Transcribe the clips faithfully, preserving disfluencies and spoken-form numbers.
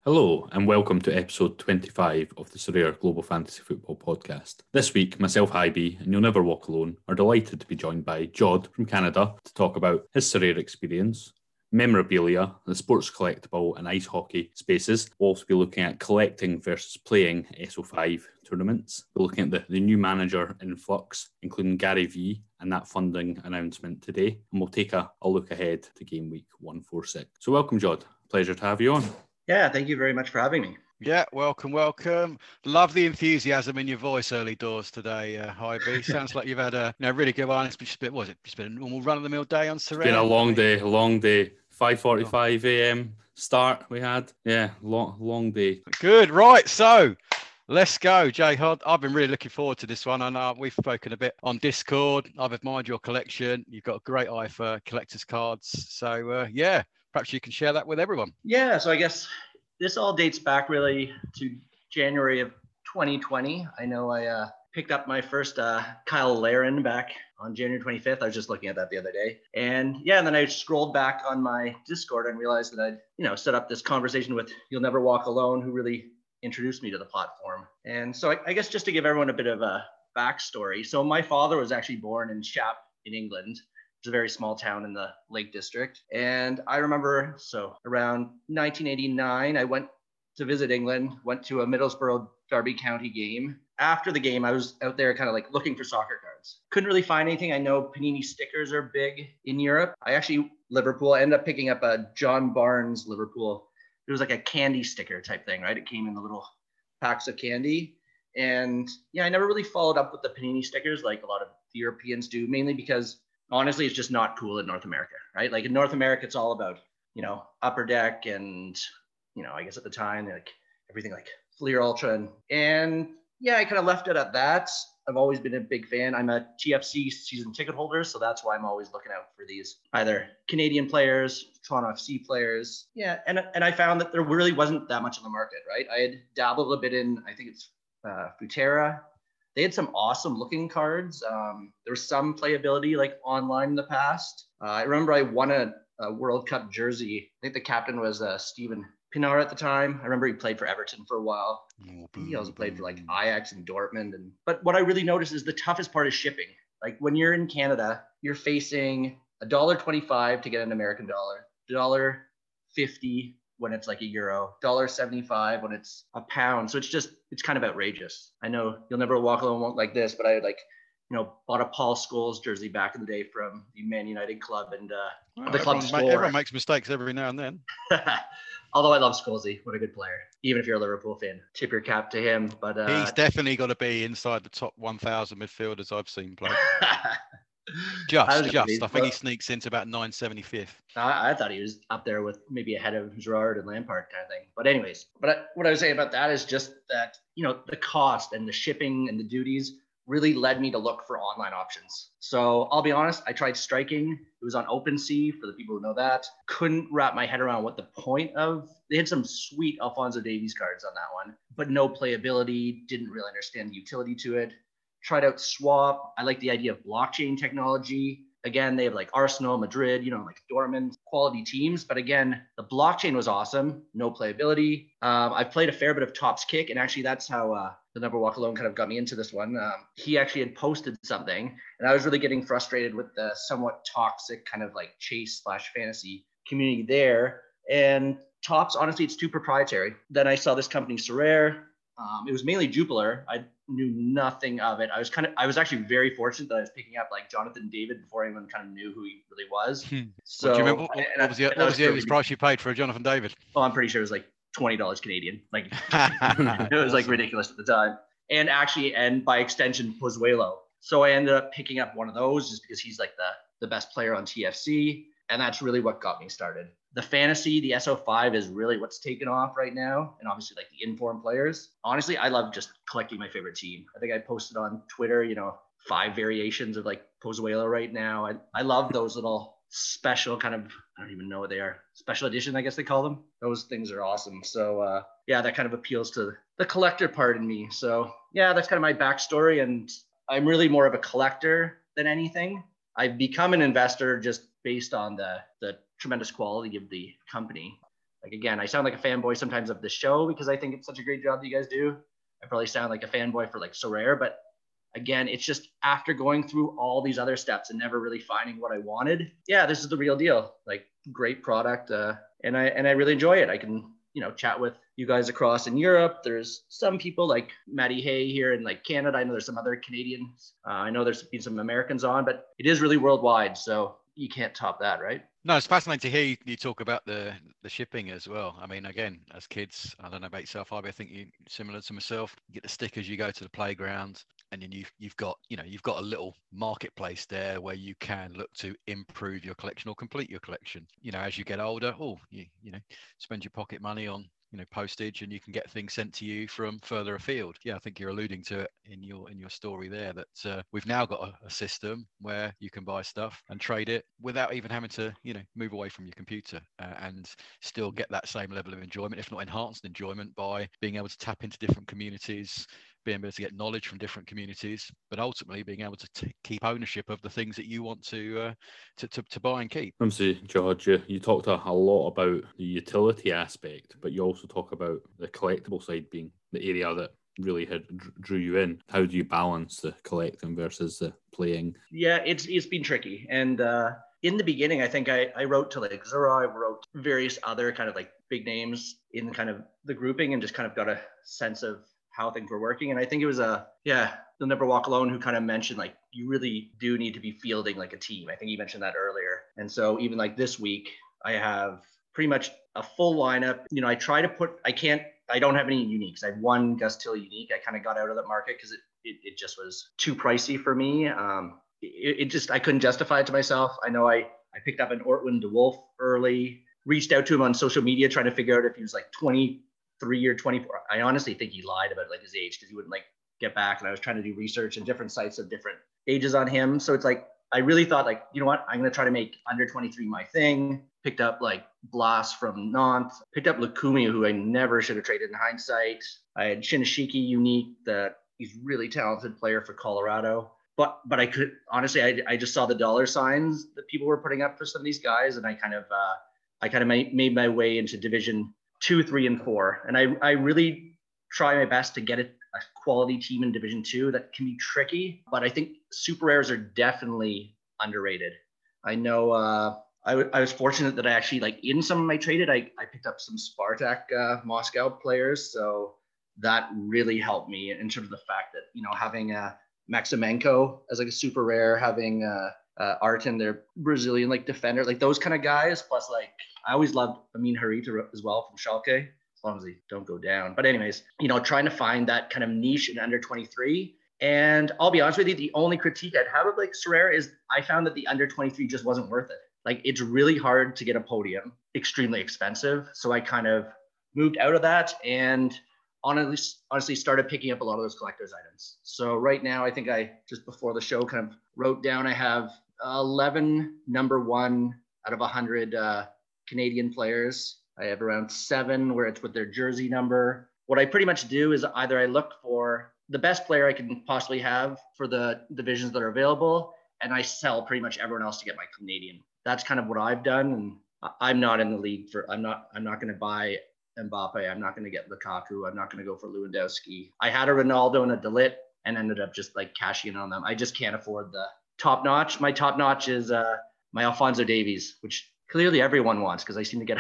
Hello and welcome to episode twenty-five of the Sorare Global Fantasy Football Podcast. This week, myself, Hybe, and You'll Never Walk Alone are delighted to be joined by Jod from Canada to talk about his Sorare experience, memorabilia, the sports collectible and ice hockey spaces. We'll also be looking at collecting versus playing S O five tournaments. We're looking at the, the new manager influx, including Gary Vee and that funding announcement today. And we'll take a, a look ahead to game week one forty-six. So welcome, Jod. Pleasure to have you on. Yeah, thank you very much for having me. Yeah, welcome, welcome. Love the enthusiasm in your voice early doors today, uh, Hybe. Sounds like you've had a you know, really good one. It's just been, what was it? It's been a normal run-of-the-mill day on Sorare. It's been a long day, a long day. five forty-five a.m. start we had. Yeah, long, long day. Good, right. So let's go, Jay Hod. I've been really looking forward to this one. I know we've spoken a bit on Discord. I've admired your collection. You've got a great eye for collector's cards. So, uh, yeah. Perhaps you can share that with everyone. Yeah, so I guess this all dates back really to January of twenty twenty. I know I uh, picked up my first uh, Kyle Larin back on January twenty-fifth. I was just looking at that the other day. And yeah, and then I scrolled back on my Discord and realized that I'd, you know, set up this conversation with You'll Never Walk Alone, who really introduced me to the platform. And so I, I guess just to give everyone a bit of a backstory. So my father was actually born in Shap in England. It's a very small town in the Lake District. And I remember, so around nineteen eighty-nine, I went to visit England, went to a Middlesbrough Derby County game. After the game, I was out there kind of like looking for soccer cards. Couldn't really find anything. I know Panini stickers are big in Europe. I actually, Liverpool, I ended up picking up a John Barnes Liverpool. It was like a candy sticker type thing, right? It came in the little packs of candy. And yeah, I never really followed up with the Panini stickers like a lot of the Europeans do, mainly because honestly, it's just not cool in North America, right? Like in North America, it's all about, you know, Upper Deck and, you know, I guess at the time, like everything like Fleer Ultra. And, and yeah, I kind of left it at that. I've always been a big fan. I'm a T F C season ticket holder, so that's why I'm always looking out for these either Canadian players, Toronto F C players. Yeah, and, and I found that there really wasn't that much on the market, right? I had dabbled a bit in, I think it's uh, Futera. They had some awesome looking cards. Um, there was some playability like online in the past. Uh, I remember I won a, a World Cup jersey. I think the captain was uh, Steven Pinar at the time. I remember he played for Everton for a while. He also played for like Ajax and Dortmund. And but what I really noticed is the toughest part is shipping. Like when you're in Canada, you're facing a dollar twenty-five to get an American dollar, dollar fifty when it's like a euro, one dollar seventy-five when it's a pound. So it's just, it's kind of outrageous. I know You'll Never Walk Alone won't like this, but I like, you know, bought a Paul Scholes jersey back in the day from the Man United club and uh, well, the club everyone, everyone makes mistakes every now and then. Although I love Scholesy, what a good player. Even if you're a Liverpool fan, tip your cap to him. But uh, he's definitely got to be inside the top one thousand midfielders I've seen play. Just, I just. I think he sneaks into about nine seventy-fifth. I, I thought he was up there with maybe ahead of Gerrard and Lampard kind of thing. But anyways, but I, what I was saying about that is just that, you know, the cost and the shipping and the duties really led me to look for online options. So I'll be honest, I tried striking. It was on OpenSea for the people who know that. Couldn't wrap my head around what the point of, they had some sweet Alphonso Davies cards on that one, but no playability, didn't really understand the utility to it. Tried out Swap. I like the idea of blockchain technology. Again, they have like Arsenal, Madrid, you know, like Dortmund, quality teams. But again, the blockchain was awesome. No playability. Um, I've played a fair bit of Topps Kick, and actually that's how uh, the Never Walk Alone kind of got me into this one. Um, he actually had posted something, and I was really getting frustrated with the somewhat toxic kind of like chase slash fantasy community there. And Topps, honestly, it's too proprietary. Then I saw this company, Sorare. Um, it was mainly Jupiler. I knew nothing of it. I was kind of, I was actually very fortunate that I was picking up like Jonathan David before anyone kind of knew who he really was. So, what do you remember? What, what was the, what was the earliest price you paid for a Jonathan David? Oh, I'm pretty sure it was like twenty dollars Canadian. Like it was like ridiculous at the time. And actually, and by extension, Pozuelo. So I ended up picking up one of those just because he's like the, the best player on T F C. And that's really what got me started. The fantasy, the S O five is really what's taken off right now. And obviously like the informed players. Honestly, I love just collecting my favorite team. I think I posted on Twitter, you know, five variations of like Pozuelo right now. I, I love those little special kind of, I don't even know what they are. Special edition, I guess they call them. Those things are awesome. So uh, yeah, that kind of appeals to the collector part in me. So yeah, that's kind of my backstory. And I'm really more of a collector than anything. I've become an investor just based on the the tremendous quality of the company. Like, again, I sound like a fanboy sometimes of the show because I think it's such a great job that you guys do. I probably sound like a fanboy for like Sorare, but again, it's just after going through all these other steps and never really finding what I wanted. Yeah, this is the real deal. Like, great product. Uh, and I, and I really enjoy it. I can, you know, chat with you guys across in Europe. There's some people like Matty Hay here in like Canada. I know there's some other Canadians. Uh, I know there's been some Americans on, but it is really worldwide. So you can't top that, right? No, it's fascinating to hear you talk about the the shipping as well. I mean, again, as kids, I don't know about yourself, I think you similar to myself. You get the stickers, you go to the playground, and then you've you've got you know you've got a little marketplace there where you can look to improve your collection or complete your collection. You know, as you get older, oh, you you know, spend your pocket money on you know postage, and you can get things sent to you from further afield. Yeah, I think you're alluding to it in your in your story there that uh, we've now got a, a system where you can buy stuff and trade it without even having to you know move away from your computer uh, and still get that same level of enjoyment, if not enhanced enjoyment, by being able to tap into different communities, being able to get knowledge from different communities, but ultimately being able to t- keep ownership of the things that you want to uh, to, to to buy and keep. Obviously, George, you, you talked a, a lot about the utility aspect, but you also talk about the collectible side being the area that really had drew you in. How do you balance the collecting versus the playing? Yeah, it's it's been tricky. And uh, in the beginning, I think I, I wrote to like Zura, I wrote various other kind of like big names in kind of the grouping and just kind of got a sense of how things were working. And I think it was a, yeah, You'll Never Walk Alone who kind of mentioned like, you really do need to be fielding like a team. I think you mentioned that earlier. And so even like this week, I have pretty much a full lineup. You know, I try to put, I can't, I don't have any uniques. I have one Gus Till unique. I kind of got out of that market because it, it, it just was too pricey for me. Um, it, it just, I couldn't justify it to myself. I know I, I picked up an Ortwin DeWolf early, reached out to him on social media, trying to figure out if he was like twenty-three or twenty-four. I honestly think he lied about like his age because he wouldn't like get back. And I was trying to do research and different sites of different ages on him. So it's like, I really thought like, you know what, I'm going to try to make under twenty-three my thing. Picked up like Blas from Nantes, picked up Lukumi, who I never should have traded in hindsight. I had Shinashiki unique, that he's really talented player for Colorado. But but I could, honestly, I, I just saw the dollar signs that people were putting up for some of these guys. And I kind of, uh, I kind of made, made my way into division two, three, and four. And I, I really try my best to get it a quality team in division two. That can be tricky, but I think super rares are definitely underrated. I know uh, I, w- I was fortunate that I actually like in some of my traded, I, I picked up some Spartak uh, Moscow players. So that really helped me in terms of the fact that, you know, having uh, Maximenko as like a super rare, having uh, uh, Artin, their Brazilian like defender, like those kind of guys. Plus like, I always loved Amin Harita as well from Schalke. As long as they don't go down. But anyways, you know, trying to find that kind of niche in under twenty-three. And I'll be honest with you, the only critique I'd have of like Sorare is I found that the under twenty-three just wasn't worth it. Like it's really hard to get a podium, extremely expensive. So I kind of moved out of that and honestly, honestly started picking up a lot of those collector's items. So right now, I think I just before the show kind of wrote down, I have eleven number one out of one hundred uh, Canadian players. I have around seven where it's with their jersey number. What I pretty much do is either I look for the best player I can possibly have for the divisions that are available, and I sell pretty much everyone else to get my Canadian. That's kind of what I've done. And I'm not in the league for, I'm not, I'm not going to buy Mbappe. I'm not going to get Lukaku. I'm not going to go for Lewandowski. I had a Ronaldo and a De Ligt and ended up just like cashing in on them. I just can't afford the top notch. My top notch is uh, my Alphonso Davies, which clearly everyone wants because I seem to get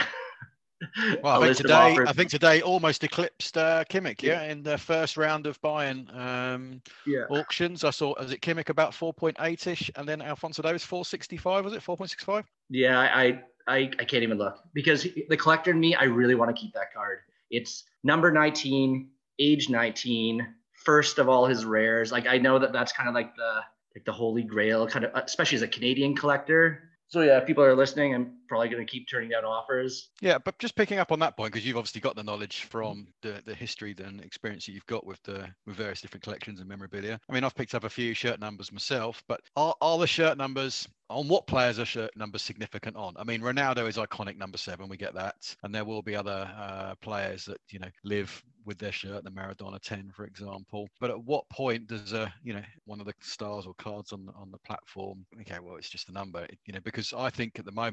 Well, I think today, I think today almost eclipsed uh, Kimmich, yeah, in the first round of buying um, yeah. auctions. I saw, was it Kimmich about four point eight ish, and then Alphonso Davies four sixty-five, was it four point six five? Yeah, I, I I can't even look because the collector in me, I really want to keep that card. It's number nineteen, age nineteen, first of all his rares. Like I know that that's kind of like the like the holy grail, kind of, especially as a Canadian collector. So yeah, if people are listening, I'm probably going to keep turning down offers. Yeah, but just picking up on that point, because you've obviously got the knowledge from the, the history and experience that you've got with the with various different collections and memorabilia. I mean, I've picked up a few shirt numbers myself, but are, are the shirt numbers, on what players are shirt numbers significant on? I mean, Ronaldo is iconic number seven, we get that. And there will be other uh, players that, you know, live with their shirt, the Maradona ten, for example. But at what point does a, you know, one of the stars or cards on the, on the platform, okay, well, it's just a number, you know, because I think at the moment, and we'll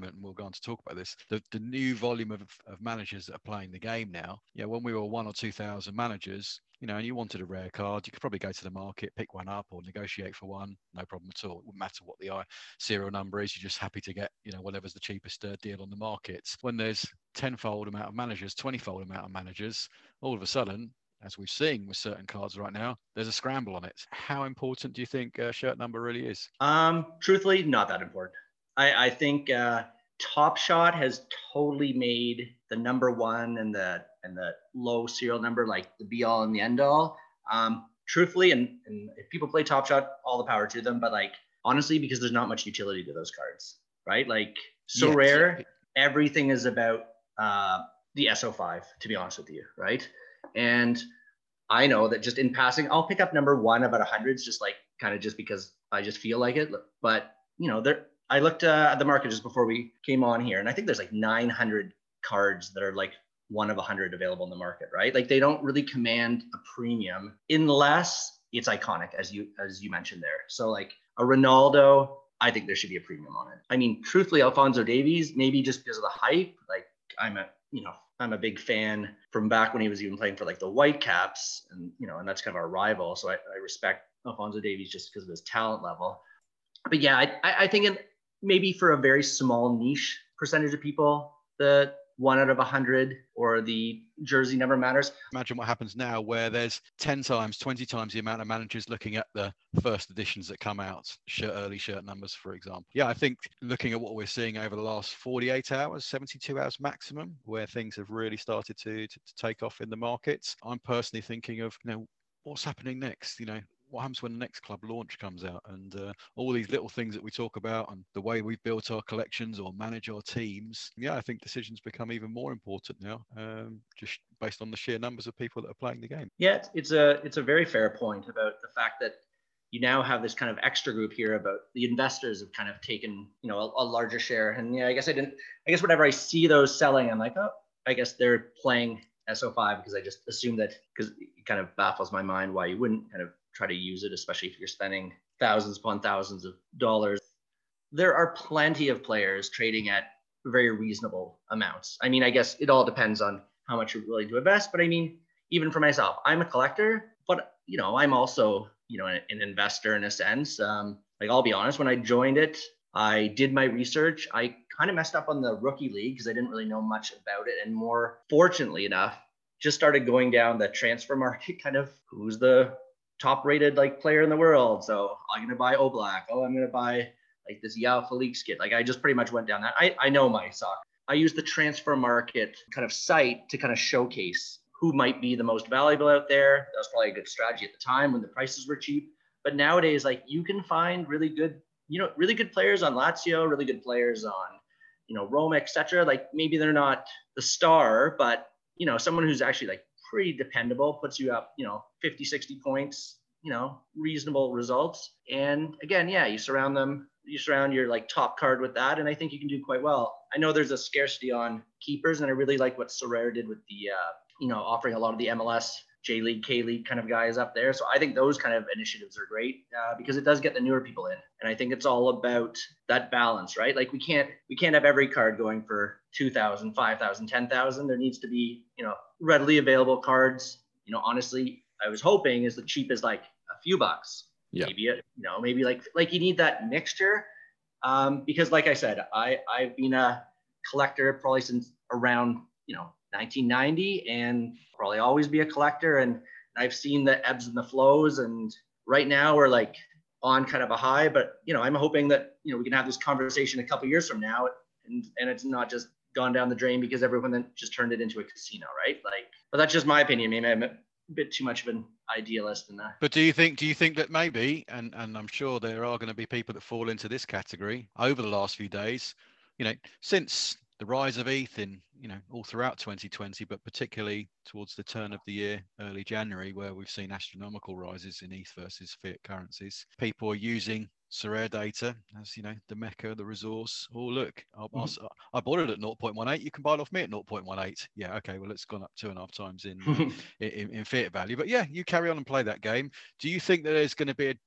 go on to talk about this, the, the new volume of, of managers that are playing the game now. Yeah, when we were one or two thousand managers, you know, and you wanted a rare card, you could probably go to the market, pick one up, or negotiate for one, no problem at all. It wouldn't matter what the uh, serial number is. You're just happy to get, you know, whatever's the cheapest uh, deal on the market. When there's tenfold amount of managers, twenty-fold amount of managers, all of a sudden, as we've seen with certain cards right now, there's a scramble on it. How important do you think uh, shirt number really is? Um, truthfully, not that important. I, I think uh, Top Shot has totally made the number one and the and the low serial number like the be all and the end all. Um, truthfully, and, and if people play Top Shot, all the power to them. But like honestly, because there's not much utility to those cards, right? Like so yes. rare, everything is about uh, the S O five. To be honest with you, right? And I know that just in passing, I'll pick up number one about a hundreds, just like kind of just because I just feel like it. But you know, there I looked uh, at the market just before we came on here, and I think there's like nine hundred cards that are like one of a hundred available in the market, right? Like they don't really command a premium unless it's iconic, as you as you mentioned there. So like a Ronaldo, I think there should be a premium on it. I mean, truthfully, Alphonso Davies, maybe just because of the hype. Like I'm a, you know, I'm a big fan from back when he was even playing for like the Whitecaps, and you know, and that's kind of our rival. So I, I respect Alphonso Davies just because of his talent level. But yeah, I, I think in, maybe for a very small niche percentage of people, the one out of a hundred or the jersey never matters. Imagine what happens now where there's ten times, twenty times the amount of managers looking at the first editions that come out, shirt, early shirt numbers, for example. Yeah, I think looking at what we're seeing over the last forty-eight hours, seventy-two hours maximum, where things have really started to, to, to take off in the markets, I'm personally thinking of, you know, what's happening next? You know, what happens when the next club launch comes out, and uh, all these little things that we talk about and the way we've built our collections or manage our teams. Yeah, I think decisions become even more important now, um, just based on the sheer numbers of people that are playing the game. Yeah, it's, it's a it's a very fair point about the fact that you now have this kind of extra group here about the investors have kind of taken, you know, a, a larger share. And yeah, I guess I didn't, I guess whenever I see those selling, I'm like, oh, I guess they're playing S O five because I just assume that, because it kind of baffles my mind why you wouldn't kind of try to use it, especially if you're spending thousands upon thousands of dollars. There are plenty of players trading at very reasonable amounts. I mean, I guess it all depends on how much you're willing to invest, but I mean, even for myself, I'm a collector, but you know, I'm also, you know, an, an investor in a sense. Um, like I'll be honest, when I joined it, I did my research. I kind of messed up on the rookie league because I didn't really know much about it. And more fortunately enough, just started going down the transfer market, kind of who's the top rated like player in the world. So I'm going to buy Oblak. Oh, I'm going to buy like this Yao Felix kid. Like I just pretty much went down that. I, I know my soccer. I use the transfer market kind of site to kind of showcase who might be the most valuable out there. That was probably a good strategy at the time when the prices were cheap. But nowadays, like you can find really good, you know, really good players on Lazio, really good players on, you know, Roma, et cetera. Like maybe they're not the star, but you know, someone who's actually like pretty dependable, puts you up, you know, fifty, sixty points, you know, reasonable results. And again, yeah, you surround them, you surround your like top card with that. And I think you can do quite well. I know there's a scarcity on keepers, and I really like what Sorare did with the, uh, you know, offering a lot of the M L S, J League, K League kind of guys up there. So I think those kind of initiatives are great uh, because it does get the newer people in. And I think it's all about that balance, right? Like we can't, we can't have every card going for two thousand, five thousand, ten thousand. There needs to be, you know, readily available cards. You know, honestly, I was hoping is the cheap as like a few bucks. Yeah. Maybe, a, you know, maybe like, like you need that mixture. Um, because like I said, I, I've been a collector probably since around, you know, nineteen ninety, and probably always be a collector. And I've seen the ebbs and the flows. And right now we're like on kind of a high, but you know, I'm hoping that, you know, we can have this conversation a couple years from now and, and it's not just gone down the drain because everyone then just turned it into a casino, right? Like, but that's just my opinion. Maybe I'm a bit too much of an idealist in that. But do you think, do you think that maybe, and, and I'm sure there are going to be people that fall into this category over the last few days, you know, since the rise of E T H in, you know, all throughout twenty twenty, but particularly towards the turn of the year, early January, where we've seen astronomical rises in E T H versus fiat currencies. People are using Sorare data as, you know, the mecca, the resource. Oh, look, I'll, mm-hmm. I'll, I bought it at zero point one eight. You can buy it off me at zero point one eight. Yeah, okay, well, it's gone up two and a half times in, uh, in, in fiat value. But yeah, you carry on and play that game. Do you think that there's going to be a,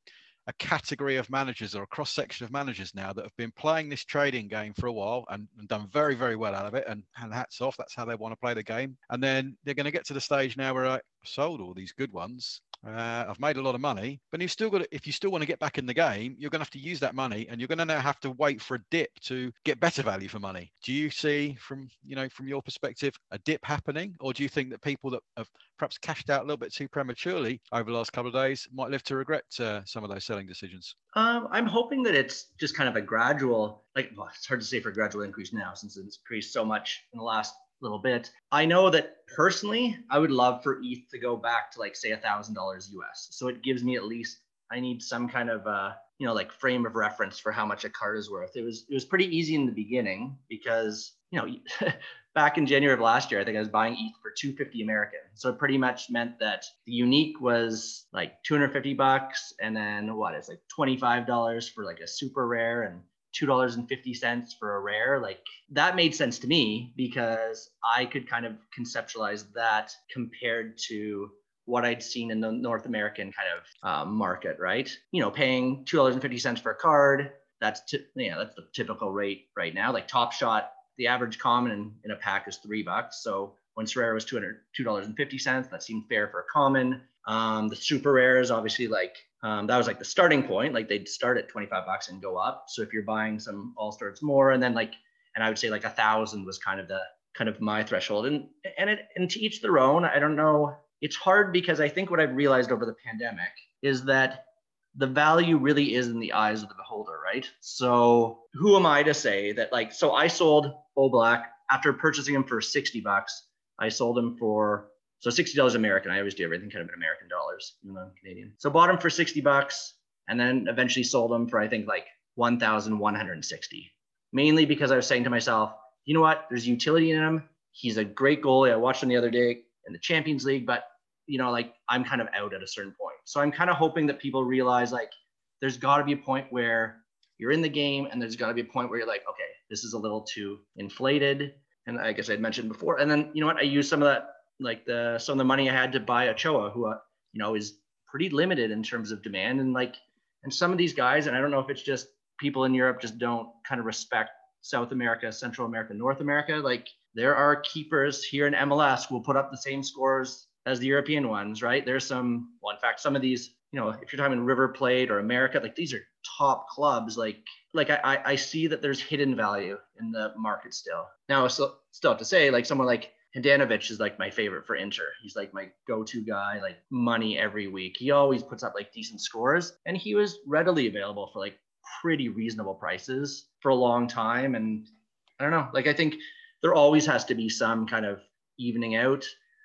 a category of managers or a cross section of managers now that have been playing this trading game for a while and, and done very, very well out of it. And, and hats off, that's how they want to play the game. And then they're going to get to the stage now where I sold all these good ones. Uh, I've made a lot of money, but you've still got to, if you still want to get back in the game, you're going to have to use that money, and you're going to now have to wait for a dip to get better value for money. Do you see, from you know, from your perspective, a dip happening, or do you think that people that have perhaps cashed out a little bit too prematurely over the last couple of days might live to regret uh, some of those selling decisions? Um, I'm hoping that it's just kind of a gradual, like, well, it's hard to say for a gradual increase now since it's increased so much in the last little bit. I know that personally, I would love for E T H to go back to, like, say a thousand dollars U S. So it gives me at least, I need some kind of, uh, you know, like frame of reference for how much a card is worth. It was, it was pretty easy in the beginning because, you know, back in January of last year, I think I was buying E T H for two hundred fifty American. So it pretty much meant that the unique was like two hundred fifty bucks. And then what, it's like twenty-five dollars for like a super rare and two dollars and fifty cents for a rare. Like, that made sense to me because I could kind of conceptualize that compared to what I'd seen in the North American kind of um, market, right? You know, paying two dollars and fifty cents for a card, that's, t- yeah, that's the typical rate right now. Like Top Shot, the average common in, in a pack is three bucks. So when Sorare was two hundred, two dollars and fifty cents, that seemed fair for a common. Um, the super rares, obviously, like um, that was like the starting point. Like they'd start at twenty-five bucks and go up. So if you're buying some All-Star, it's more. And then like, and I would say like a thousand was kind of the kind of my threshold. And and it and to each their own. I don't know. It's hard because I think what I've realized over the pandemic is that the value really is in the eyes of the beholder, right? So who am I to say that, like, so I sold Oblak after purchasing him for sixty bucks. I sold him for, so sixty dollars American. I always do everything kind of in American dollars, even though I'm Canadian. So bought him for sixty bucks and then eventually sold him for, I think, like one thousand one hundred sixty, mainly because I was saying to myself, you know what, there's utility in him. He's a great goalie. I watched him the other day in the Champions League, but you know, like I'm kind of out at a certain point. So I'm kind of hoping that people realize, like, there's got to be a point where you're in the game and there's got to be a point where you're like, okay, this is a little too inflated. And I guess I'd mentioned before. And then, you know what, I used some of that, like the, some of the money I had to buy Ochoa, who, uh, you know, is pretty limited in terms of demand. And like, and some of these guys, and I don't know if it's just people in Europe just don't kind of respect South America, Central America, North America. Like there are keepers here in M L S who will put up the same scores as the European ones, right? There's some, well, in fact, some of these, you know, if you're talking River Plate or America, like these are top clubs. Like, like I, I see that there's hidden value in the market still. Now, so still have to say, like someone like Handanovic is like my favorite for Inter. He's like my go-to guy, like money every week. He always puts up like decent scores, and he was readily available for like pretty reasonable prices for a long time. And I don't know, like I think there always has to be some kind of evening out.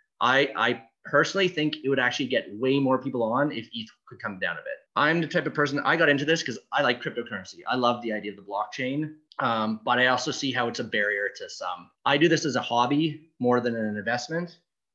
I, I personally think it would actually get way more people on if E T H could come down a bit. I'm the type of person, I got into this because I like cryptocurrency. I love the idea of the blockchain, um, but I also see how it's a barrier to some. I do this as a hobby more than an investment.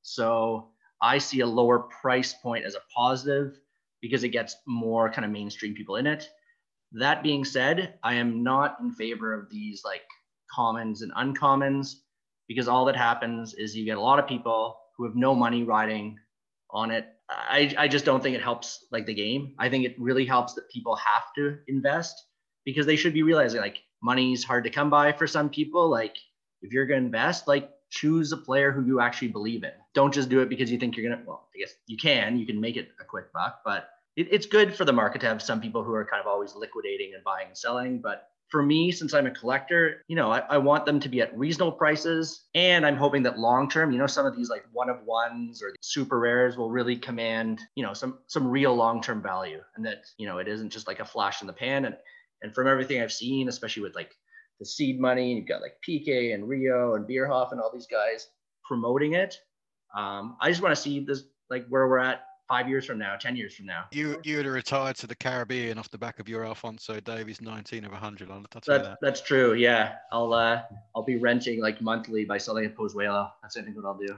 So I see a lower price point as a positive because it gets more kind of mainstream people in it. That being said, I am not in favor of these like commons and uncommons, because all that happens is you get a lot of people who have no money riding on it. I, I just don't think it helps like the game. I think it really helps that people have to invest, because they should be realizing like money's hard to come by for some people. Like if you're going to invest, like choose a player who you actually believe in. Don't just do it because you think you're going to, well, I guess you can, you can make it a quick buck, but it, it's good for the market to have some people who are kind of always liquidating and buying and selling. But for me, since I'm a collector, you know, I, I want them to be at reasonable prices. And I'm hoping that long term, you know, some of these like one of ones or super rares will really command, you know, some some real long term value. And that, you know, it isn't just like a flash in the pan. And and from everything I've seen, especially with like the seed money, and you've got like P K and Rio and Bierhoff and all these guys promoting it. Um, I just want to see this, like where we're at five years from now, ten years from now. You you would have retired to the Caribbean off the back of your Alphonso Davies nineteen of one hundred. I'll tell you That, that. that's true. Yeah, I'll uh, I'll be renting like monthly by selling at Pozuelo. That's I think what I'll do.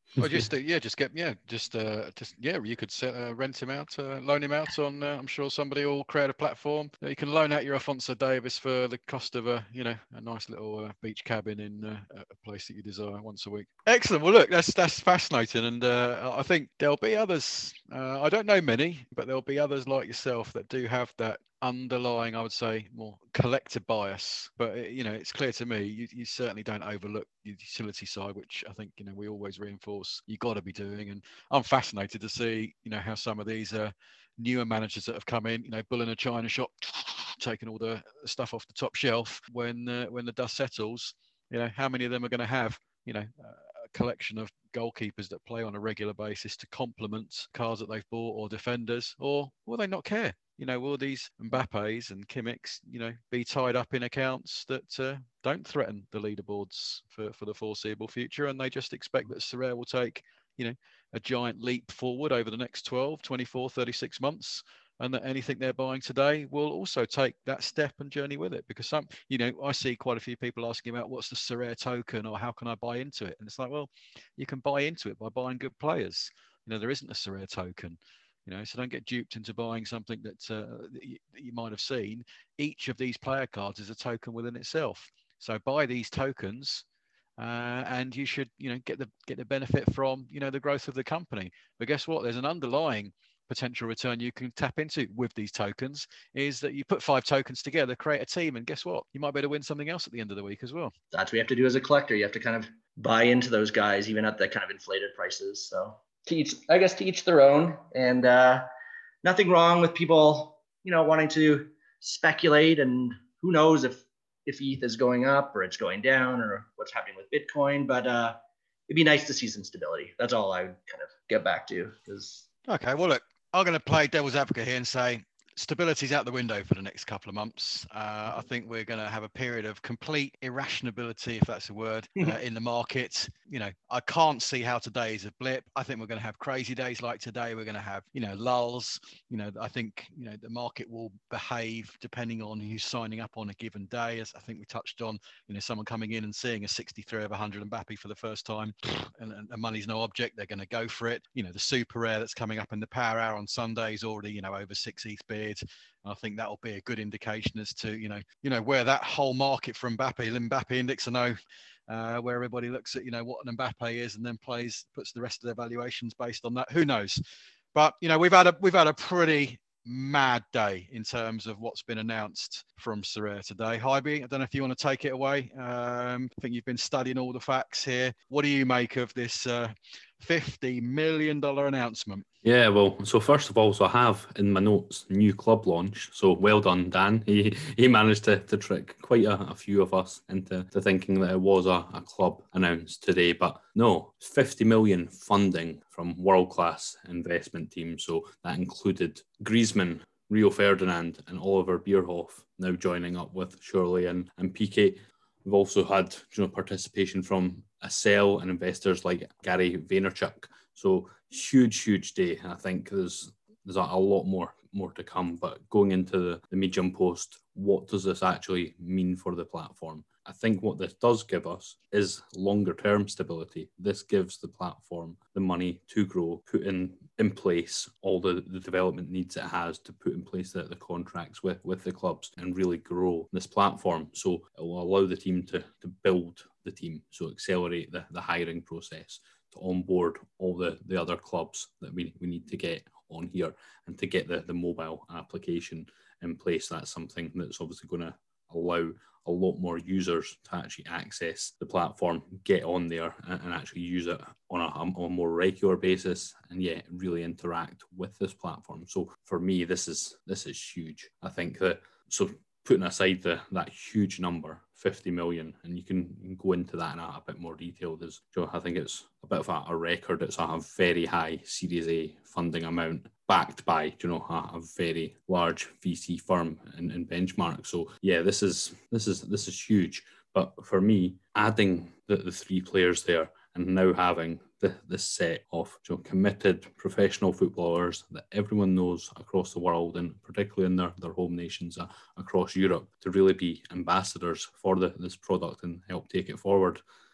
Or just uh, yeah, just get yeah, just uh, just yeah, you could set, uh, rent him out, uh, loan him out on. Uh, I'm sure somebody will create a platform. Uh, you can loan out your Alphonso Davies for the cost of a you know a nice little uh, beach cabin in uh, a place that you desire once a week. Excellent. Well, look, that's that's fascinating, and uh, I think there'll be others. Uh, I don't know many, but there'll be others like yourself that do have that underlying, I would say, more collector bias. But uh, you know, it's clear to me you, you certainly don't overlook the utility side, which I think you know we always reinforce you got to be doing. And I'm fascinated to see you know how some of these uh, newer managers that have come in, you know, bull in a china shop, taking all the stuff off the top shelf. When uh, when the dust settles, you know, how many of them are going to have you know a collection of goalkeepers that play on a regular basis to complement cars that they've bought, or defenders, or will they not care? You know, will these Mbappes and Kimmichs, you know, be tied up in accounts that uh, don't threaten the leaderboards for, for the foreseeable future, and they just expect that Sorare will take, you know, a giant leap forward over the next twelve, twenty-four, thirty-six months, and that anything they're buying today will also take that step and journey with it? Because some, you know, I see quite a few people asking about what's the Sorare token, or how can I buy into it? And it's like, well, you can buy into it by buying good players. You know, there isn't a Sorare token. You know, so don't get duped into buying something that, uh, that, you, that you might have seen. Each of these player cards is a token within itself. So buy these tokens, uh, and you should, you know, get the get the benefit from, you know, the growth of the company. But guess what? There's an underlying potential return you can tap into with these tokens. Is that you put five tokens together, create a team, and guess what? You might be able to win something else at the end of the week as well. That's what you have to do as a collector. You have to kind of buy into those guys, even at the kind of inflated prices. So. To each, I guess, to each their own, and uh, nothing wrong with people, you know, wanting to speculate, and who knows if if E T H is going up or it's going down or what's happening with Bitcoin. But uh, it'd be nice to see some stability. That's all I would kind of get back to. Because okay, well, look, I'm going to play devil's advocate here and say stability's out the window for the next couple of months. Uh, I think we're going to have a period of complete irrationality, if that's a word, uh, in the market. You know, I can't see how today is a blip. I think we're going to have crazy days like today. We're going to have, you know, lulls. You know, I think, you know, the market will behave depending on who's signing up on a given day. As I think we touched on, you know, someone coming in and seeing a sixty-three of one hundred Mbappe for the first time, and, and money's no object. They're going to go for it. You know, the super rare that's coming up in the Power Hour on Sunday is already, you know, over six E T H bid. I think that will be a good indication as to, you know, you know, where that whole market for Mbappe, the Mbappe index, I know, uh, where everybody looks at, you know, what an Mbappe is and then plays, puts the rest of their valuations based on that. Who knows? But, you know, we've had a, we've had a pretty mad day in terms of what's been announced from Sorare today. Hybe, I don't know if you want to take it away. Um, I think you've been studying all the facts here. What do you make of this uh, fifty million dollars announcement? Yeah, well, so first of all, so I have in my notes new club launch. So well done, Dan. He he managed to, to trick quite a, a few of us into to thinking that it was a, a club announced today. But no, fifty million funding from world-class investment teams. So that included Griezmann, Rio Ferdinand and Oliver Bierhoff now joining up with Shirley and, and Piqué. We've also had, you know, participation from Accel and investors like Gary Vaynerchuk. So huge, huge day. I think there's there's a, a lot more more to come. But going into the, the Medium post, what does this actually mean for the platform? I think what this does give us is longer term stability. This gives the platform the money to grow, put in, in place all the, the development needs it has to put in place the, the contracts with, with the clubs and really grow this platform. So it will allow the team to, to build the team, so accelerate the, the hiring process, to onboard all the, the other clubs that we, we need to get on here, and to get the, the mobile application in place. That's something that's obviously going to allow a lot more users to actually access the platform, get on there and, and actually use it on a, on a more regular basis, and yeah, really interact with this platform. So for me, this is this is huge. I think that, so putting aside the that huge number, fifty million, and you can, you can go into that in a, a bit more detail. There's, you know, I think it's a bit of a, a record. It's a, a very high Series A funding amount, backed by, you know, a, a very large V C firm in, in Benchmark. So yeah, this is this is this is huge. But for me, adding the, the three players there and now having the, this set of, you know, committed professional footballers that everyone knows across the world, and particularly in their, their home nations uh, across Europe, to really be ambassadors for the, this product and help take it forward.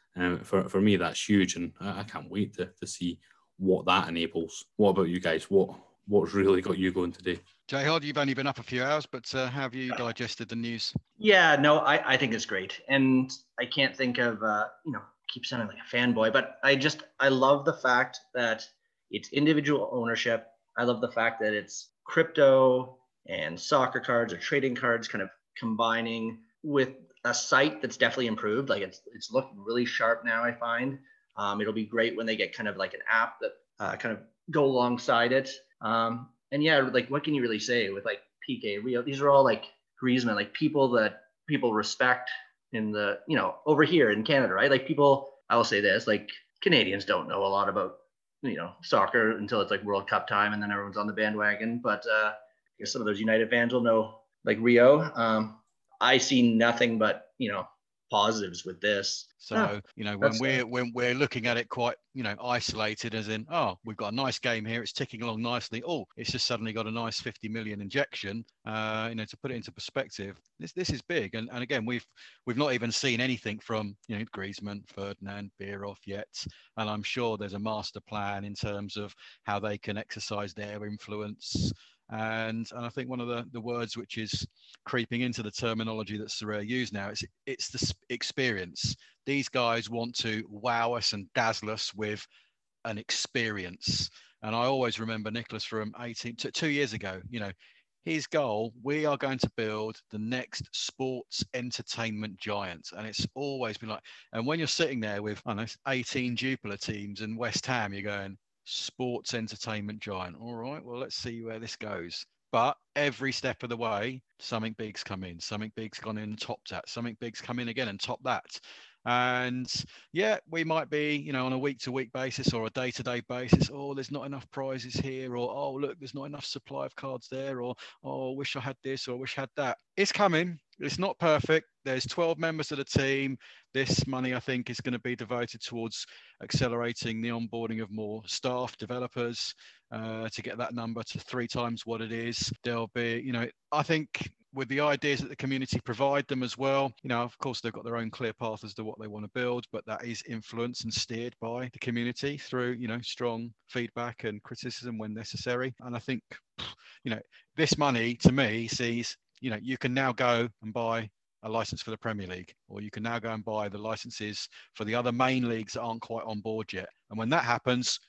Um, for, for me, that's huge, and I, I can't wait to, to see what that enables. What about you guys? What What's really got you going today? Jay Hod, you've only been up a few hours, but uh, how have you digested the news? Yeah, no, I, I think it's great. And I can't think of, uh, you know, keep sounding like a fanboy, but I just, I love the fact that it's individual ownership. I love the fact that it's crypto and soccer cards or trading cards kind of combining with a site that's definitely improved. Like it's, it's looking really sharp now, I find. Um, it'll be great when they get kind of like an app that uh, kind of go alongside it. Um, and yeah, like what can you really say with like P K, Rio? These are all like Griezmann, like people that people respect in the, you know, over here in Canada, right? Like people, I will say this, like Canadians don't know a lot about, you know, soccer until it's like World Cup time and then everyone's on the bandwagon. But uh, I guess some of those United fans will know like Rio. Um, I see nothing but, you know, positives with this. So, oh, you know, when that's we're uh, when we're looking at it quite, you know, isolated as in, oh, we've got a nice game here, it's ticking along nicely. Oh, it's just suddenly got a nice fifty million injection. Uh, you know, to put it into perspective, this this is big. And and again, we've we've not even seen anything from, you know, Griezmann, Ferdinand, Bierhoff yet. And I'm sure there's a master plan in terms of how they can exercise their influence. And and I think one of the, the words which is creeping into the terminology that Sorare use now, it's it's the experience. These guys want to wow us and dazzle us with an experience. And I always remember Nicholas from eighteen, t- two years ago, you know, his goal, we are going to build the next sports entertainment giant. And it's always been like, and when you're sitting there with, I don't know, eighteen Jupiler teams and West Ham, you're going, sports entertainment giant. All right, well, let's see where this goes. But every step of the way, something big's come in, something big's gone in and topped that, something big's come in again and topped that. And yeah, we might be, you know, on a week to week basis or a day to day basis. Oh, there's not enough prizes here, or oh, look, there's not enough supply of cards there, or oh, I wish I had this, or I wish I had that. It's coming. It's not perfect. There's twelve members of the team. This money, I think, is going to be devoted towards accelerating the onboarding of more staff, developers, uh, to get that number to three times what it is. There'll be, you know, I think with the ideas that the community provide them as well, you know, of course, they've got their own clear path as to what they want to build, but that is influenced and steered by the community through, you know, strong feedback and criticism when necessary. And I think, you know, this money to me sees, you know, you can now go and buy a license for the Premier League, or you can now go and buy the licenses for the other main leagues that aren't quite on board yet. And when that happens,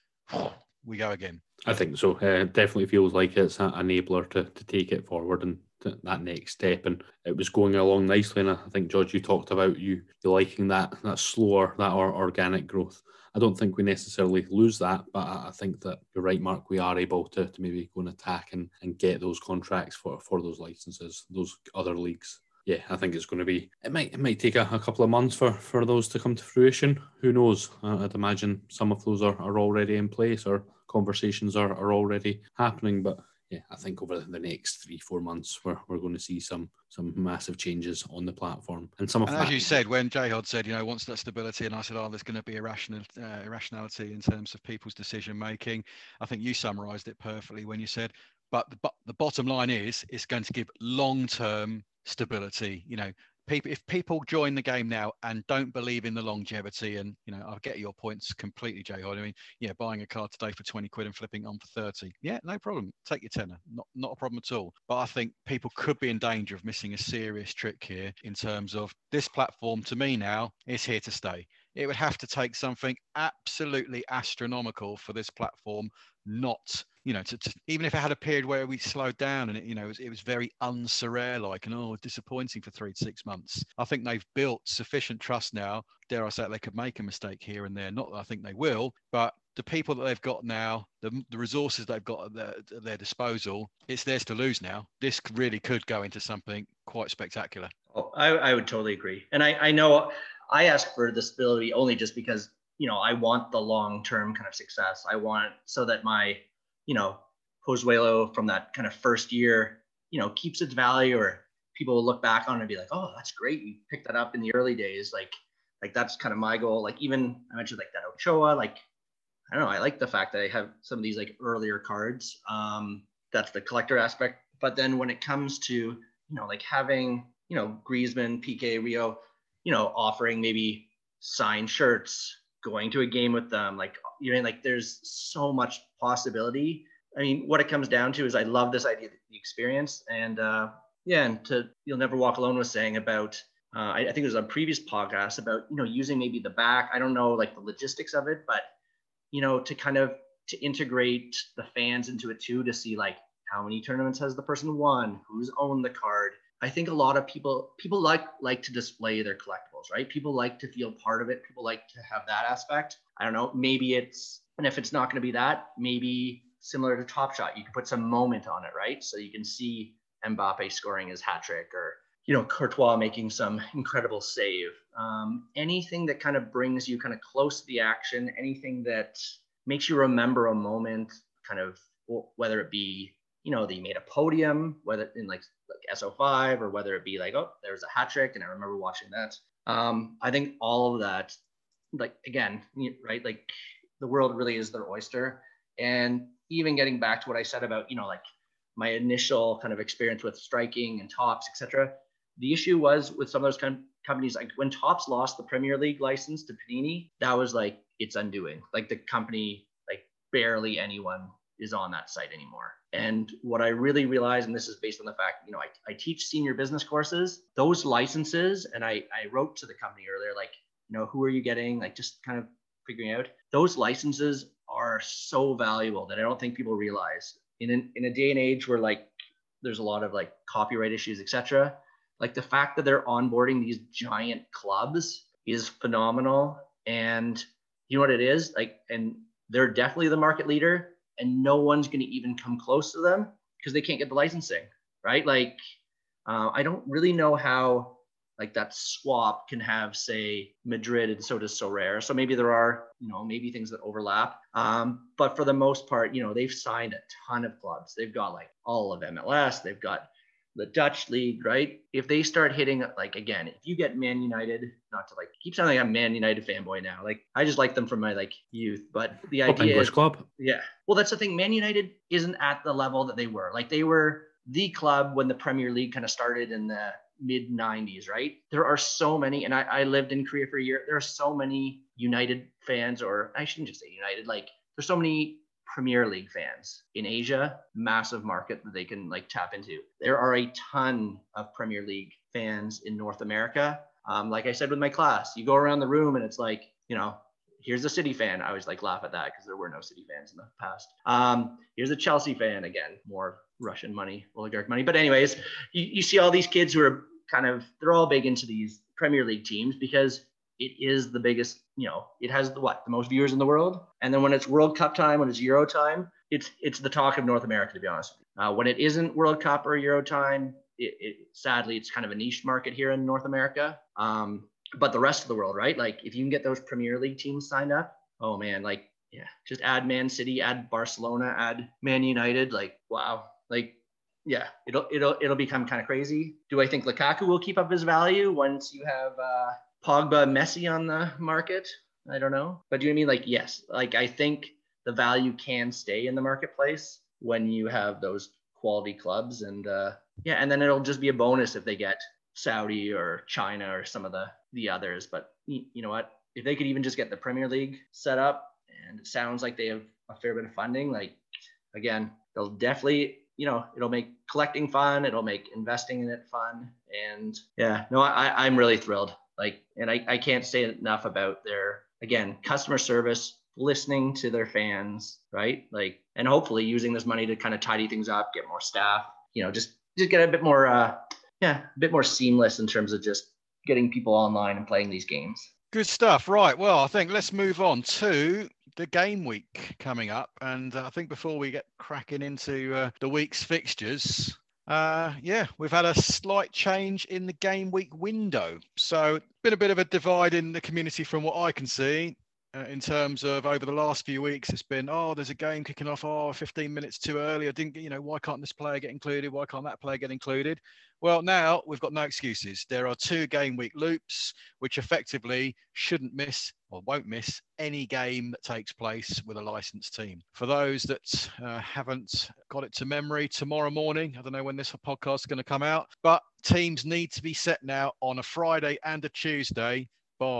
we go again. I think so. Uh, it definitely feels like it's an enabler to, to take it forward and to that next step. And it was going along nicely. And I think, George, you talked about you, you liking that that slower, that or organic growth. I don't think we necessarily lose that, but I think that you're right, Mark. We are able to, to maybe go and attack and, and get those contracts for, for those licenses, those other leagues. Yeah, I think it's going to be, it might it might take a, a couple of months for, for those to come to fruition. Who knows? Uh, I'd imagine some of those are, are already in place or conversations are, are already happening. But yeah, I think over the next three, four months, we're, we're going to see some some massive changes on the platform. And some of and that, as you said, when Jay Hod said, you know, wants that stability, and I said, oh, there's going to be irrational, uh, irrationality in terms of people's decision making. I think you summarised it perfectly when you said, but the, but the bottom line is, it's going to give long-term stability. You know, people, if people join the game now and don't believe in the longevity, and you know, I get your points completely, Jay Hod. I mean, yeah, buying a card today for twenty quid and flipping on for thirty, yeah, no problem. Take your tenner, not not a problem at all. But I think people could be in danger of missing a serious trick here in terms of this platform. To me now, is here to stay. It would have to take something absolutely astronomical for this platform not, you know, to, to even if it had a period where we slowed down and it, you know, it was, it was very un-Sorare like and oh, disappointing for three to six months. I think they've built sufficient trust now. Dare I say it, they could make a mistake here and there. Not that I think they will, but the people that they've got now, the, the resources they've got at their, at their disposal, it's theirs to lose now. This really could go into something quite spectacular. Oh, I, I would totally agree. And I, I know I ask for the stability only just because, you know, I want the long-term kind of success. I want it so that my, you know, Pozuelo from that kind of first year, you know, keeps its value, or people will look back on it and be like, oh, that's great. We picked that up in the early days. Like, like that's kind of my goal. Like even I mentioned like that Ochoa, like, I don't know. I like the fact that I have some of these like earlier cards. Um, that's the collector aspect. But then when it comes to, you know, like having, you know, Griezmann, P K, Rio, you know, offering maybe sign shirts, going to a game with them. Like, you know, like there's so much possibility. I mean, what it comes down to is I love this idea, the experience. And uh, yeah, and to You'll Never Walk Alone was saying about, uh, I, I think it was a previous podcast about, you know, using maybe the back. I don't know, like the logistics of it, but, you know, to kind of, to integrate the fans into it too, to see like how many tournaments has the person won, who's owned the card. I think a lot of people, people like, like to display their collectibles, right? People like to feel part of it. People like to have that aspect. I don't know, maybe it's, and if it's not going to be that, maybe similar to Top Shot, you can put some moment on it, right? So you can see Mbappe scoring his hat trick, or, you know, Courtois making some incredible save. Um, anything that kind of brings you kind of close to the action, anything that makes you remember a moment, kind of, whether it be, you know, that you made a podium, whether in like, like S O five, or whether it be like, oh, there's a hat trick and I remember watching that. Um, I think all of that, like, again, right, like the world really is their oyster. And even getting back to what I said about, you know, like my initial kind of experience with striking and Topps, et cetera. The issue was with some of those kind of companies, like when Topps lost the Premier League license to Panini, that was like its undoing. Like the company, like barely anyone is on that site anymore. And what I really realized, and this is based on the fact, you know, I, I teach senior business courses, those licenses, and I, I wrote to the company earlier, like, you know, who are you getting? Like just kind of figuring out, those licenses are so valuable that I don't think people realize. In an, in a day and age where like there's a lot of like copyright issues, et cetera, like the fact that they're onboarding these giant clubs is phenomenal. And you know what it is? Like, and they're definitely the market leader, and no one's going to even come close to them because they can't get the licensing, right? Like, uh, I don't really know how like that swap can have, say, Madrid, and so does Sorare. So maybe there are, you know, maybe things that overlap. Um, but for the most part, you know, they've signed a ton of clubs. They've got like all of M L S. They've got the Dutch league, right? If they start hitting, like, again, if you get Man United, not to like keep sounding like I'm a Man United fanboy now, like I just like them from my like youth, but the Top idea English is, club. Yeah. Well, that's the thing. Man United isn't at the level that they were. Like they were the club when the Premier League kind of started in the mid nineties, right? There are so many, and I, I lived in Korea for a year. There are so many United fans, or I shouldn't just say United, like there's so many Premier League fans in Asia, massive market that they can like tap into. There are a ton of Premier League fans in North America. Um, like I said with my class, you go around the room and it's like, you know, here's a City fan. I always like laugh at that because there were no City fans in the past. Um, here's a Chelsea fan, again, more Russian money, oligarch money. But anyways, you, you see all these kids who are kind of, they're all big into these Premier League teams because it is the biggest, you know, it has the what, the most viewers in the world. And then when it's World Cup time, when it's Euro time, it's it's the talk of North America, to be honest with you. Uh, when it isn't World Cup or Euro time, it, it sadly, it's kind of a niche market here in North America. Um, but the rest of the world, right? Like if you can get those Premier League teams signed up, oh man, like, yeah, just add Man City, add Barcelona, add Man United, like, wow. Like, yeah, it'll, it'll, it'll become kind of crazy. Do I think Lukaku will keep up his value once you have uh, Pogba, Messi on the market? I don't know. But do you know what I mean? Like, yes, like I think the value can stay in the marketplace when you have those quality clubs. And uh, yeah, and then it'll just be a bonus if they get Saudi or China or some of the, the others. But you know what? If they could even just get the Premier League set up, and it sounds like they have a fair bit of funding, like, again, they'll definitely, you know, it'll make collecting fun. It'll make investing in it fun. And yeah, no, I, I'm really thrilled. Like, and I, I can't say enough about their, again, customer service, listening to their fans, right? Like, and hopefully using this money to kind of tidy things up, get more staff, you know, just, just get a bit more, uh, yeah, a bit more seamless in terms of just getting people online and playing these games. Good stuff. Right. Well, I think let's move on to the game week coming up. And uh, I think before we get cracking into uh, the week's fixtures, uh, yeah, we've had a slight change in the game week window. So been a bit of a divide in the community from what I can see. Uh, in terms of over the last few weeks, it's been, oh, there's a game kicking off, oh, fifteen minutes too early. I didn't get, you know, why can't this player get included? Why can't that player get included? Well, now we've got no excuses. There are two game week loops, which effectively shouldn't miss or won't miss any game that takes place with a licensed team. For those that uh, haven't got it to memory, tomorrow morning, I don't know when this podcast is going to come out, but teams need to be set now on a Friday and a Tuesday by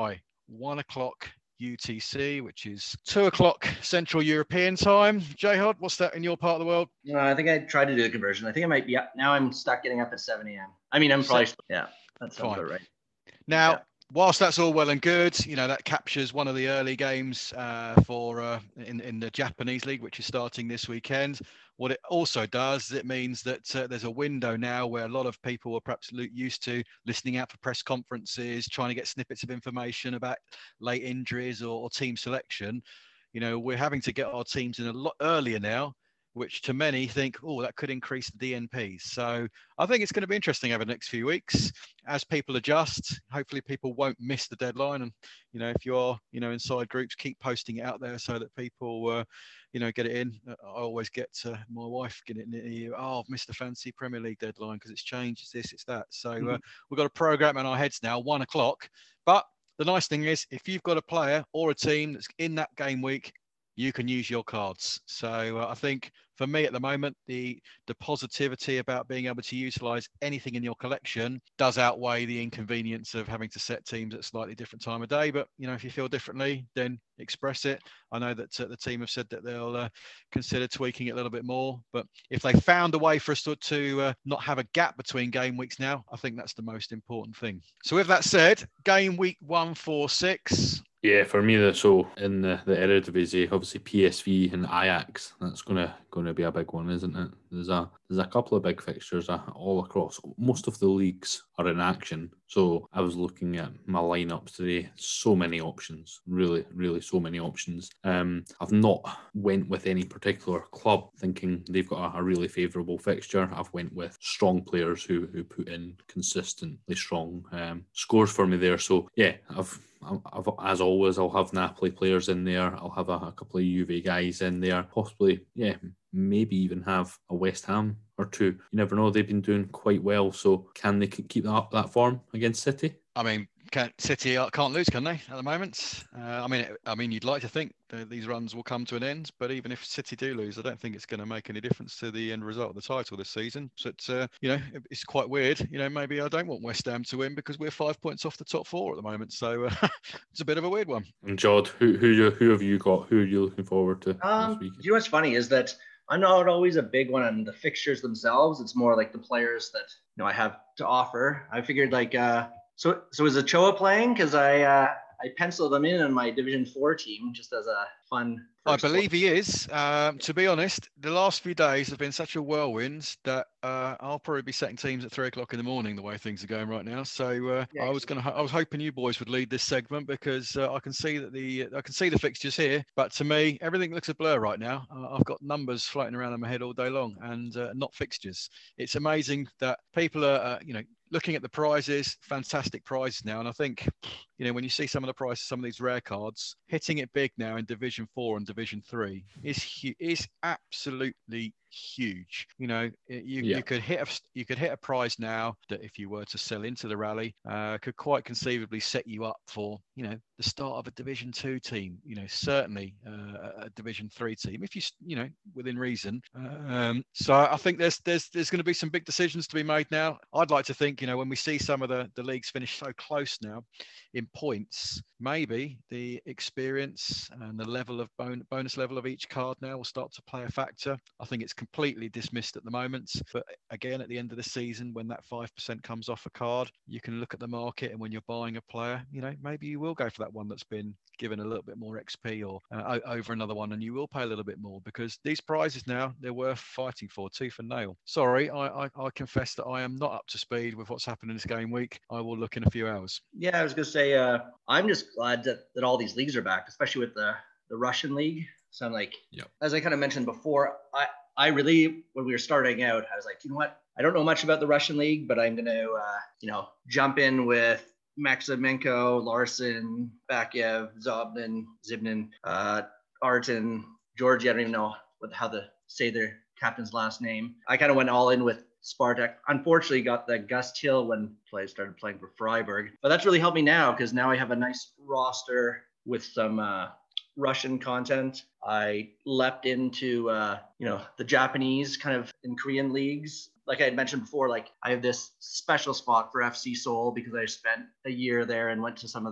one o'clock U T C, which is two o'clock Central European time. Jayhod, what's that in your part of the world? Uh, I think I tried to do the conversion. I think I might be up. Now I'm stuck getting up at seven a.m. I mean, I'm probably, Se- yeah, that sounds about right. Now, yeah. whilst that's all well and good, you know, that captures one of the early games uh, for uh, in, in the Japanese league, which is starting this weekend. What it also does, it means that uh, there's a window now where a lot of people are perhaps used to listening out for press conferences, trying to get snippets of information about late injuries or, or team selection. You know, we're having to get our teams in a lot earlier now, which to many think, oh, that could increase the D N Ps. So I think it's going to be interesting over the next few weeks as people adjust. Hopefully people won't miss the deadline. And, you know, if you are, you know, inside groups, keep posting it out there so that people, uh, you know, get it in. I always get uh, my wife getting it in. Oh, I've missed the fancy Premier League deadline because it's changed. It's this, it's that. So Mm-hmm. uh, we've got a program in our heads now, one o'clock. But the nice thing is, if you've got a player or a team that's in that game week, you can use your cards. So uh, I think for me at the moment, the the positivity about being able to utilize anything in your collection does outweigh the inconvenience of having to set teams at a slightly different time of day. But, you know, if you feel differently, then express it. I know that uh, the team have said that they'll uh, consider tweaking it a little bit more. But if they found a way for us to, to uh, not have a gap between game weeks now, I think that's the most important thing. So with that said, game week one, four, six. Yeah, for me, so in the, the Eredivisie, obviously P S V and Ajax, that's gonna gonna be a big one, isn't it? There's a there's a couple of big fixtures uh, all across. Most of the leagues are in action. So I was looking at my lineups today. So many options, really, really so many options. Um, I've not went with any particular club thinking they've got a, a really favourable fixture. I've went with strong players who who put in consistently strong um, scores for me there. So yeah, I've. I've, as always, I'll have Napoli players in there. I'll have a, a couple of Juve guys in there. Possibly, yeah, maybe even have a West Ham or two. You never know. They've been doing quite well. So can they keep that up that form against City? I mean, can, City can't lose, can they, at the moment? Uh, I mean, I mean, you'd like to think that these runs will come to an end, but even if City do lose, I don't think it's going to make any difference to the end result of the title this season. So, it's, uh, you know, it's quite weird. You know, maybe I don't want West Ham to win because we're five points off the top four at the moment. So uh, it's a bit of a weird one. And Jod, who who who have you got? Who are you looking forward to um, this week? You know what's funny is that I'm not always a big one on the fixtures themselves. It's more like the players that, you know, I have to offer. I figured like, uh, so so is Ochoa playing? Because I uh, I penciled them in on my Division Four team just as a fun. I believe he is. Um, to be honest, the last few days have been such a whirlwind that uh, I'll probably be setting teams at three o'clock in the morning the way things are going right now. So uh, yeah, I was going to. I was hoping you boys would lead this segment because uh, I can see that the I can see the fixtures here. But to me, everything looks a blur right now. Uh, I've got numbers floating around in my head all day long and uh, not fixtures. It's amazing that people are, uh, you know, looking at the prizes, fantastic prizes now. And I think, you know, when you see some of the prices, some of these rare cards, hitting it big now in Division Four and Division Three is hu- is absolutely huge. You know, you, yeah. you could hit a you could hit a prize now that if you were to sell into the rally, uh, could quite conceivably set you up for, you know, the start of a Division Two team. You know, certainly uh, a Division Three team, if you you know within reason. Um, so I think there's there's there's going to be some big decisions to be made now. I'd like to think, you know, when we see some of the the leagues finish so close now in points, maybe the experience and the level of bon- bonus level of each card now will start to play a factor. I think it's completely dismissed at the moment, but again, at the end of the season, when that five percent comes off a card, you can look at the market, and when you're buying a player, you know, maybe you will go for that one that's been given a little bit more X P or uh, over another one, and you will pay a little bit more because these prizes now, they're worth fighting for tooth and nail. Sorry, I, I, I confess that I am not up to speed with what's happening this game week. I will look in a few hours. Yeah, I was going to say, uh, I'm just glad that, that all these leagues are back, especially with the, the Russian league. So I'm like, yep. As I kind of mentioned before, I, I really, when we were starting out, I was like, you know what? I don't know much about the Russian league, but I'm going to, uh, you know, jump in with Maximenko, Larson, Bakiev, Zobnin, Zibnin, uh, Artin, Georgie. I don't even know what, how to say their captain's last name. I kind of went all in with Spartak. Unfortunately, got the Gus Till when play started playing for Freiburg. But that's really helped me now because now I have a nice roster with some uh, Russian content. I leapt into, uh, you know, the Japanese kind of in Korean leagues. Like I had mentioned before, like I have this special spot for F C Seoul because I spent a year there and went to some of the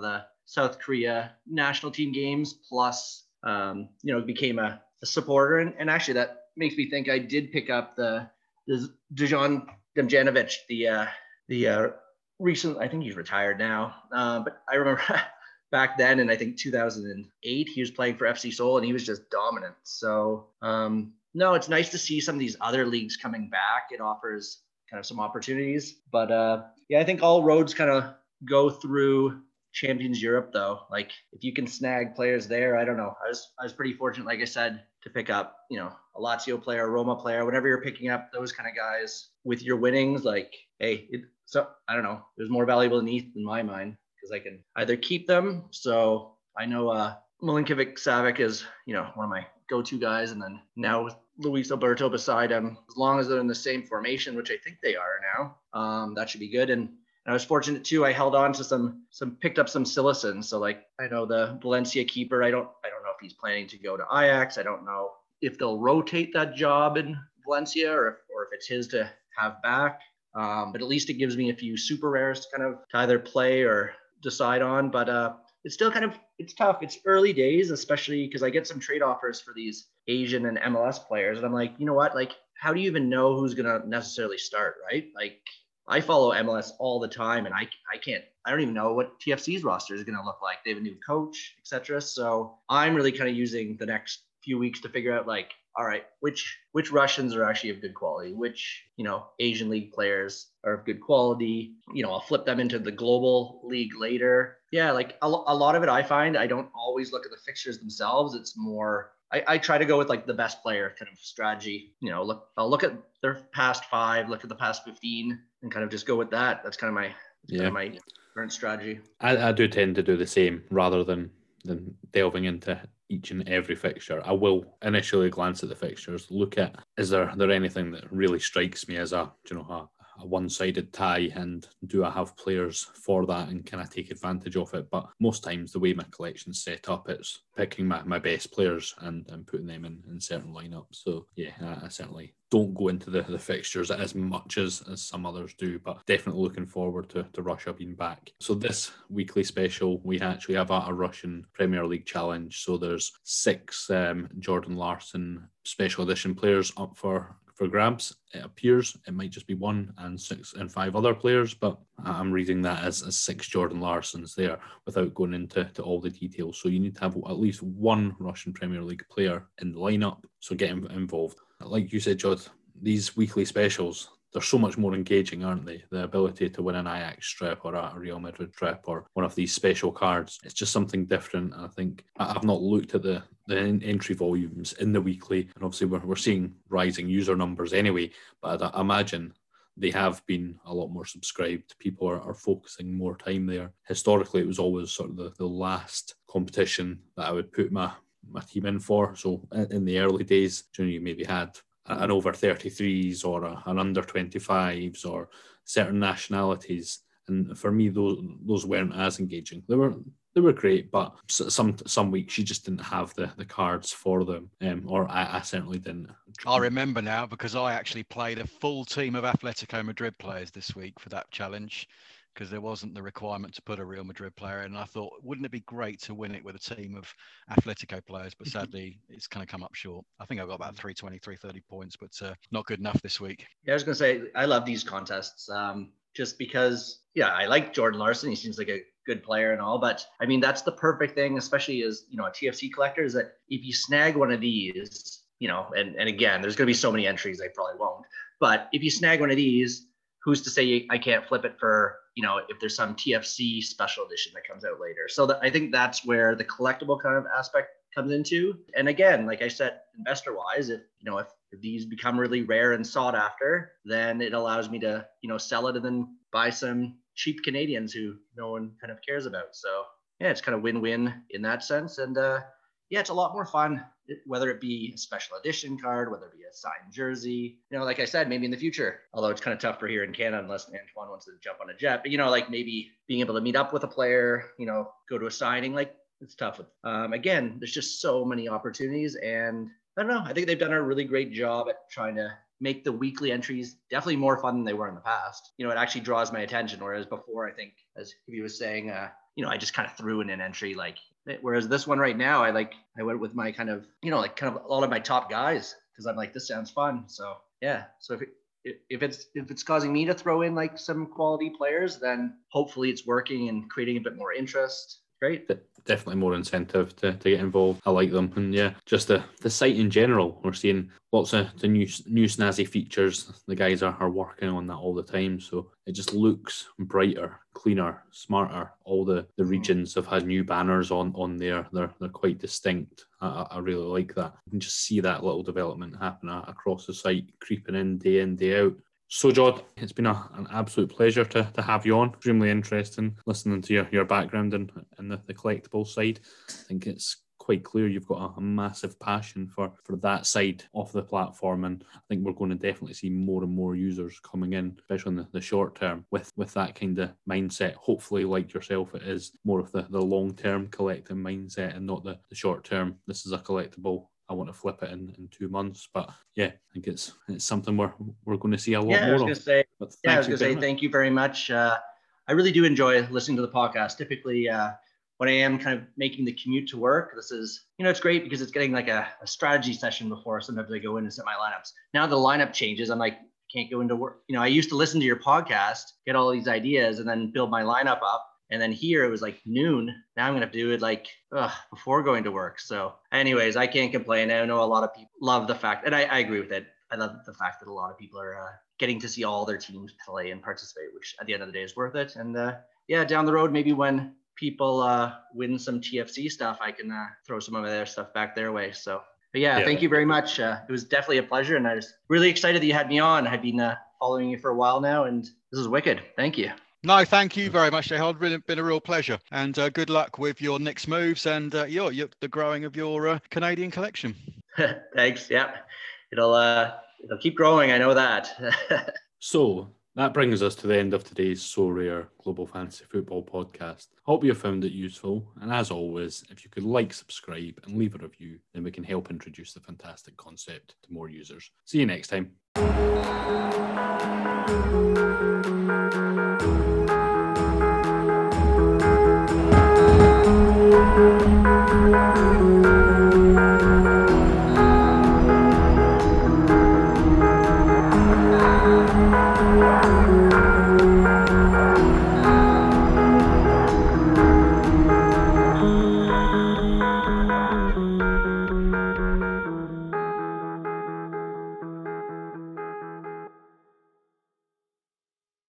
South Korea national team games, plus, um, you know, became a, a supporter. And, and actually that makes me think I did pick up the, the Dejan Demjanovic, the, uh, the uh, recent, I think he's retired now, uh, but I remember back then, in I think two thousand eight, he was playing for F C Seoul and he was just dominant. So um, no, it's nice to see some of these other leagues coming back. It offers kind of some opportunities, but uh, yeah, I think all roads kind of go through Champions Europe though. Like if you can snag players there, I don't know. I was I was pretty fortunate, like I said, to pick up, you know, a Lazio player, a Roma player, whatever you're picking up, those kind of guys with your winnings. Like, hey, it, so I don't know, it was more valuable than E T H in my mind because I can either keep them. So I know uh, Milinkovic Savic is, you know, one of my go-to guys, and then now with Luis Alberto beside him, as long as they're in the same formation, which I think they are now, um, that should be good. And And I was fortunate too. I held on to some, some picked up some Silicon. So like, I know the Valencia keeper. I don't, I don't know if he's planning to go to Ajax. I don't know if they'll rotate that job in Valencia or if, or if it's his to have back. Um, but at least it gives me a few super rares to kind of to either play or decide on. But uh, it's still kind of, it's tough. It's early days, especially because I get some trade offers for these Asian and M L S players. And I'm like, you know what? Like, how do you even know who's going to necessarily start, right? Like, I follow M L S all the time, and I I can't I don't even know what T F C's roster is going to look like. They have a new coach, et cetera. So I'm really kind of using the next few weeks to figure out, like, all right, which which Russians are actually of good quality, which, you know, Asian league players are of good quality. You know, I'll flip them into the global league later. Yeah, like a, a lot of it, I find I don't always look at the fixtures themselves. It's more I, I try to go with like the best player kind of strategy. You know, look, I'll look at their past five, look at the past fifteen, and kind of just go with that. That's kind of my, yeah. kind of my current strategy. I, I do tend to do the same rather than than delving into each and every fixture. I will initially glance at the fixtures, look at is there there anything that really strikes me as a you know a, a one-sided tie, and do I have players for that and can I take advantage of it? But most times the way my collection's set up, it's picking my, my best players and, and putting them in, in certain lineups. So yeah, I, I certainly don't go into the, the fixtures as much as, as some others do, but definitely looking forward to, to Russia being back. So this weekly special, we actually have a, a Russian Premier League challenge. So there's six um, Jordan Larsson special edition players up for for grabs. It appears it might just be one and six and five other players, but I'm reading that as, as six Jordan Larssons there without going into to all the details. So you need to have at least one Russian Premier League player in the lineup, so get involved. Like you said, Judd, these weekly specials, they're so much more engaging, aren't they? The ability to win an Ajax strip or a Real Madrid strip or one of these special cards. It's just something different. I think I've not looked at the, the entry volumes in the weekly, and obviously we're, we're seeing rising user numbers anyway, but I imagine they have been a lot more subscribed. People are, are focusing more time there. Historically, it was always sort of the, the last competition that I would put my, my team in for. So in, in the early days, you maybe had an over thirty-threes or a, an under twenty-fives or certain nationalities, and for me those those weren't as engaging. They were they were great, but some some weeks you just didn't have the, the cards for them, um, or I, I certainly didn't. I remember now because I actually played a full team of Atletico Madrid players this week for that challenge, because there wasn't the requirement to put a Real Madrid player in. And I thought, wouldn't it be great to win it with a team of Atletico players? But sadly, it's kind of come up short. I think I've got about three twenty, three thirty points, but uh, not good enough this week. Yeah, I was going to say, I love these contests um, just because, yeah, I like Jordan Larsson. He seems like a good player and all, but I mean, that's the perfect thing, especially as, you know, a T F C collector, is that if you snag one of these, you know, and, and again, there's going to be so many entries, I probably won't, but if you snag one of these, who's to say I can't flip it for, you know, if there's some T F C special edition that comes out later. So that, I think that's where the collectible kind of aspect comes into. And again, like I said, investor wise, if, you know, if, if these become really rare and sought after, then it allows me to, you know, sell it and then buy some cheap Canadians who no one kind of cares about. So yeah, it's kind of win-win in that sense. And uh, yeah, it's a lot more fun, whether it be a special edition card, whether it be a signed jersey, you know, like I said, maybe in the future, although it's kind of tough for here in Canada unless Antoine wants to jump on a jet, but, you know, like maybe being able to meet up with a player, you know, go to a signing, like it's tough. With, um, again, there's just so many opportunities, and I don't know, I think they've done a really great job at trying to make the weekly entries definitely more fun than they were in the past. You know, it actually draws my attention, whereas before, I think, as he was saying, uh, you know, I just kind of threw in an entry like, whereas this one right now, I like, I went with my kind of, you know, like kind of a lot of my top guys because I'm like, this sounds fun. So yeah. So if it, if it's, if it's causing me to throw in like some quality players, then hopefully it's working and creating a bit more interest. Great. Definitely more incentive to, to get involved. I like them. And yeah, just the, the site in general, we're seeing lots of the new new snazzy features. The guys are, are working on that all the time. So it just looks brighter, cleaner, smarter. All the, the regions have had new banners on, on there. They're they're quite distinct. I, I really like that. You can just see that little development happen across the site, creeping in day in, day out. So, Jod, it's been a, an absolute pleasure to, to have you on. Extremely interesting listening to your, your background in, in the, the collectible side. I think it's quite clear you've got a, a massive passion for, for that side of the platform, and I think we're going to definitely see more and more users coming in, especially in the, the short term, with, with that kind of mindset. Hopefully, like yourself, it is more of the, the long-term collecting mindset and not the, the short-term, this is a collectible, I want to flip it in, in two months. But yeah, I think it's it's something we're we're going to see a lot yeah, more I was of. Gonna say, yeah, I was going to say much. thank you very much. Uh, I really do enjoy listening to the podcast. Typically, uh, when I am kind of making the commute to work, this is, you know, it's great because it's getting like a, a strategy session before sometimes I go in and set my lineups. Now the lineup changes, I'm like, can't go into work. You know, I used to listen to your podcast, get all these ideas, and then build my lineup up. And then here it was like noon. Now I'm going to have to do it like ugh, before going to work. So anyways, I can't complain. I know a lot of people love the fact, and I, I agree with it. I love the fact that a lot of people are uh, getting to see all their teams play and participate, which at the end of the day is worth it. And uh, yeah, down the road, maybe when people uh, win some T F C stuff, I can uh, throw some of their stuff back their way. So but yeah, yeah, thank you very much. Uh, it was definitely a pleasure. And I was really excited that you had me on. I've been uh, following you for a while now, and this is wicked. Thank you. No, thank you very much, Jehod. Really been a real pleasure. And uh, good luck with your next moves and uh, your, your, the growing of your uh, Canadian collection. Thanks. Yeah, it'll uh, it'll keep growing. I know that. So that brings us to the end of today's So Rare Global Fantasy Football podcast. Hope you found it useful. And as always, if you could like, subscribe, and leave a review, then we can help introduce the fantastic concept to more users. See you next time. Thank you.